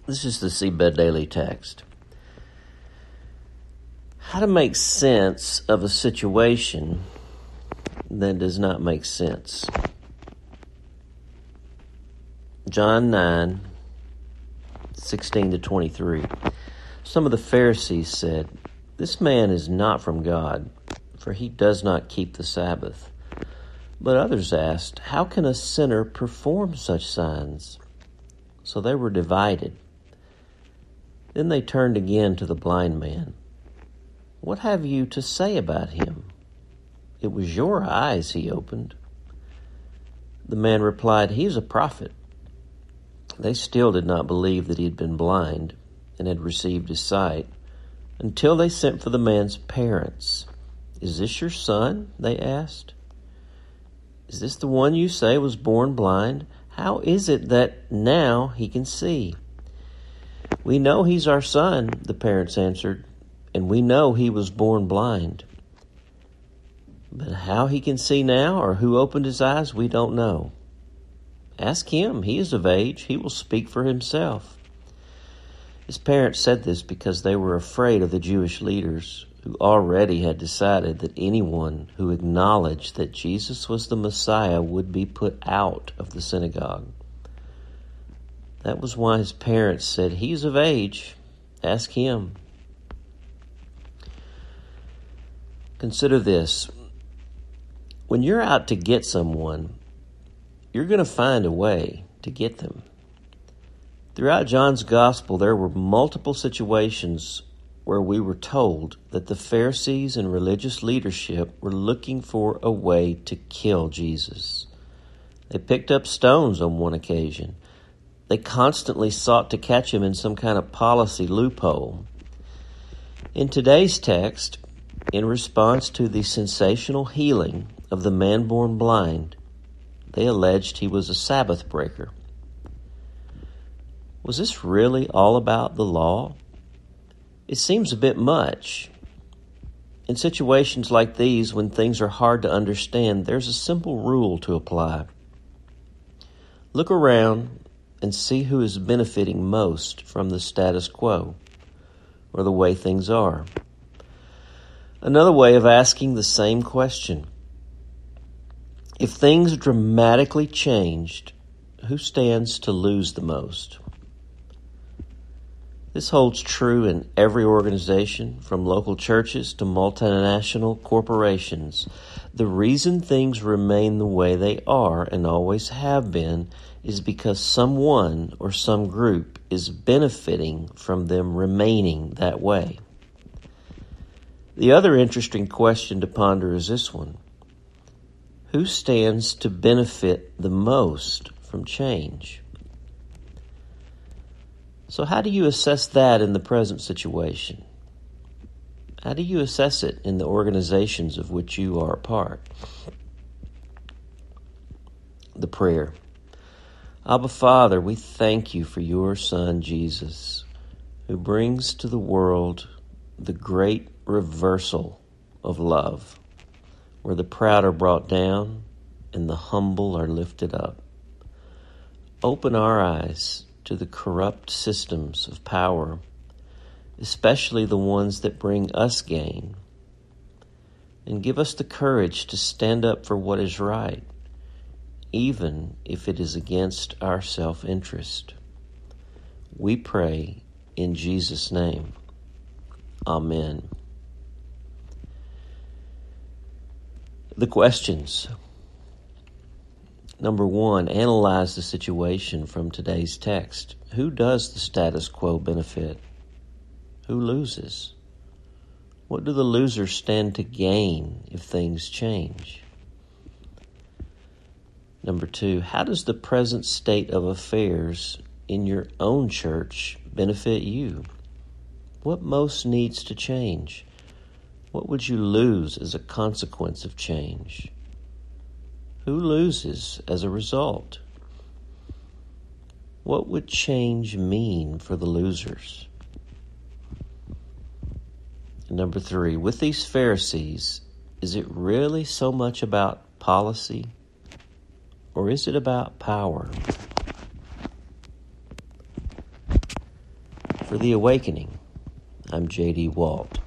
This is the Seedbed Daily Text. How to make sense of a situation that does not make sense. John 9:16-23. Some of the Pharisees said, "This man is not from God, for he does not keep the Sabbath." But others asked, "How can a sinner perform such signs?" So they were divided. Then they turned again to the blind man. "What have you to say about him? It was your eyes he opened." The man replied, "He is a prophet." They still did not believe that he had been blind and had received his sight until they sent for the man's parents. "Is this your son?" they asked. "Is this the one you say was born blind? How is it that now he can see?" "We know he's our son," the parents answered, "and we know he was born blind. But how he can see now or who opened his eyes, we don't know. Ask him. He is of age. He will speak for himself." His parents said this because they were afraid of the Jewish leaders who already had decided that anyone who acknowledged that Jesus was the Messiah would be put out of the synagogue. That was why his parents said, "He's of age. Ask him." Consider this. When you're out to get someone, you're going to find a way to get them. Throughout John's gospel, there were multiple situations where we were told that the Pharisees and religious leadership were looking for a way to kill Jesus. They picked up stones on one occasion. They constantly sought to catch him in some kind of policy loophole. In today's text, in response to the sensational healing of the man born blind, they alleged he was a Sabbath breaker. Was this really all about the law? It seems a bit much. In situations like these, when things are hard to understand, there's a simple rule to apply. Look around and see who is benefiting most from the status quo or the way things are. Another way of asking the same question: if things dramatically changed, who stands to lose the most? This holds true in every organization, from local churches to multinational corporations. The reason things remain the way they are and always have been is because someone or some group is benefiting from them remaining that way. The other interesting question to ponder is this one: who stands to benefit the most from change? So how do you assess that in the present situation? How do you assess it in the organizations of which you are a part? The prayer. Abba Father, we thank you for your Son, Jesus, who brings to the world the great reversal of love, where the proud are brought down and the humble are lifted up. Open our eyes to the corrupt systems of power, especially the ones that bring us gain, and give us the courage to stand up for what is right, even if it is against our self-interest. We pray in Jesus' name. Amen. The questions. Number 1, analyze the situation from today's text. Who does the status quo benefit? Who loses? What do the losers stand to gain if things change? Number 2, how does the present state of affairs in your own church benefit you? What most needs to change? What would you lose as a consequence of change? Who loses as a result? What would change mean for the losers? And number 3, with these Pharisees, is it really so much about policy, or is it about power? For The Awakening, I'm J.D. Walt.